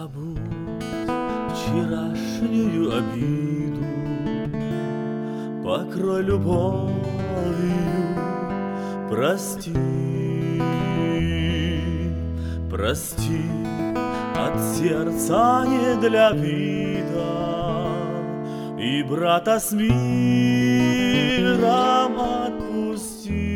Забудь вчерашнюю обиду, покрой любовью, прости, прости, от сердца не для вида, и брата с миром отпусти.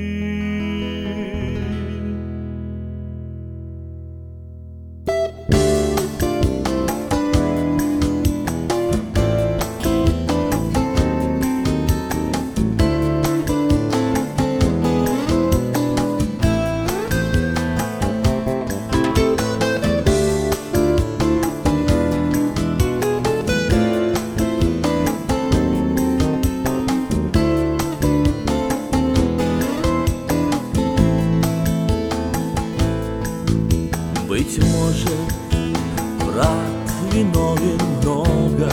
Быть может, брат виновен много,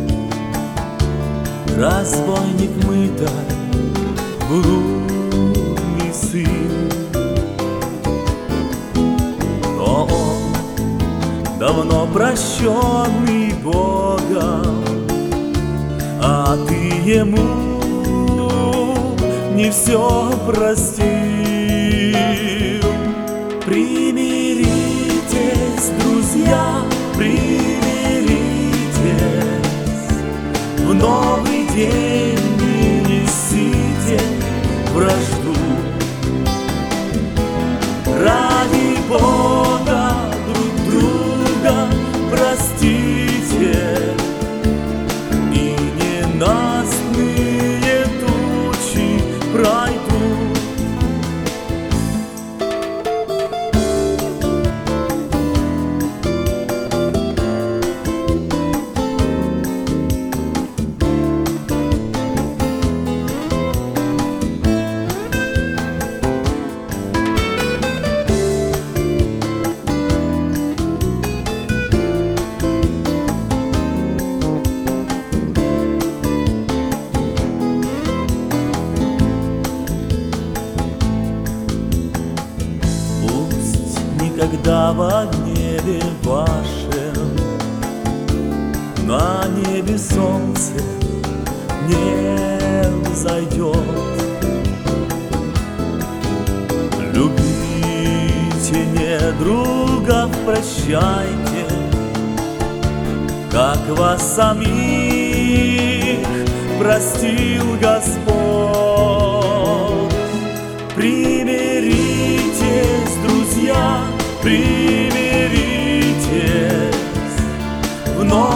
разбойник мытай, блудный сын. Но он давно прощенный Богом, а ты ему не все простил. Примиритесь, друзья, примиритесь, в новый день не несите вражду. Ради Бога друг друга простите, и ненастные тучи пройдут. Когда во небе вашем, на небе солнце не взойдет, любите недругов, прощайте, как вас самих простил Господь. Примиритесь, друзья, примиритесь, вновь